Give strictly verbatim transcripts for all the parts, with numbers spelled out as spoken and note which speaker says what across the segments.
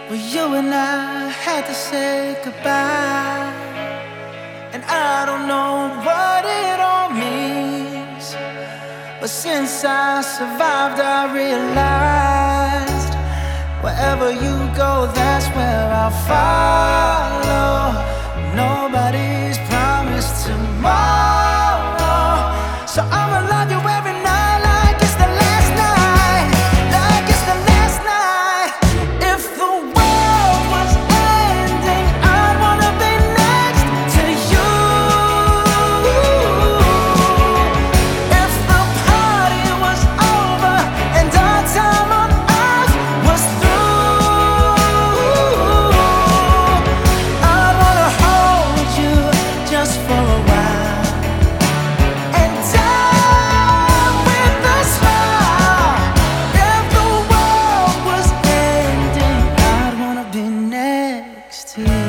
Speaker 1: Well, you and I had to say goodbye, and I don't know what it all means. But since I survived, I realized wherever you go, that's where I'll follow. Nobody's promised tomorrow, so I'ma love you every night like it's the last night, like it's the last night. If the world was ending, I'd wanna be next to you. If the party was over and our time on earth was through, I'd wanna hold you just for a while and die with a smile. If the world was ending, I'd wanna be next to you.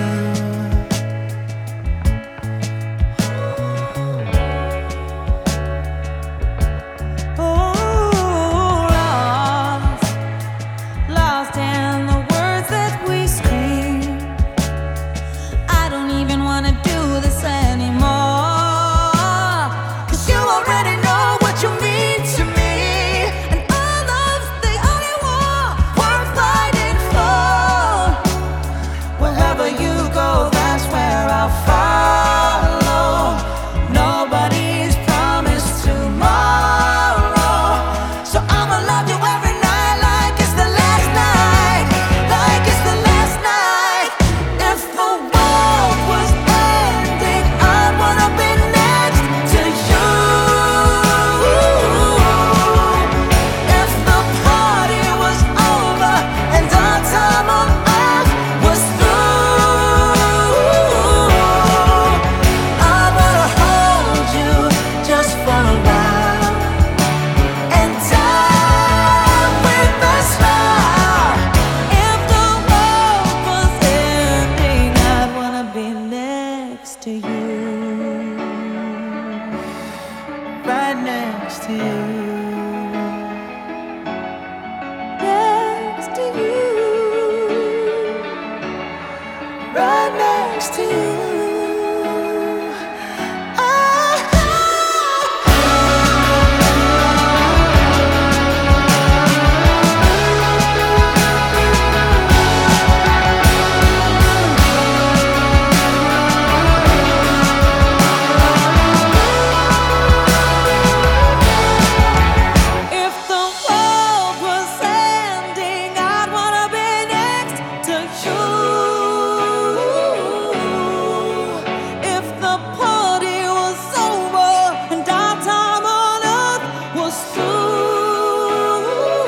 Speaker 2: Lost in the words that we scream. I don't even wanna do this anymore, 'cause you already know what you mean to me, and our love's the only war worth fighting for.
Speaker 1: Wherever you go, that's where I'll follow. Nobody's promised tomorrow, so I'ma love you every night like it's the last night, like it's the last night. If the world was ending, I'd wanna be next to you. If the party was over and our time on earth was through, I'd wanna hold you just for a while and die with a smile.
Speaker 2: If the world was ending, I'd wanna be next to you.
Speaker 1: Right next to you.
Speaker 2: Next to you.
Speaker 1: Right next to you.
Speaker 2: If the world was ending, I'd wanna be next to you. If the party was over and our time on earth was through,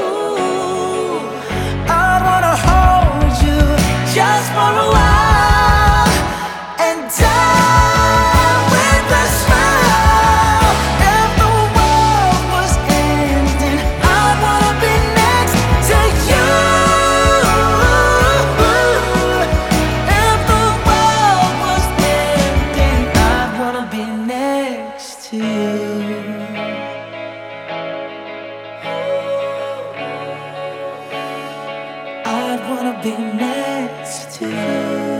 Speaker 1: I'd wanna hold you just for a while and die with a smile. If the world was ending, I'd wanna be next to you. If the world was ending, I'd wanna be next to you. I'd wanna be next to you.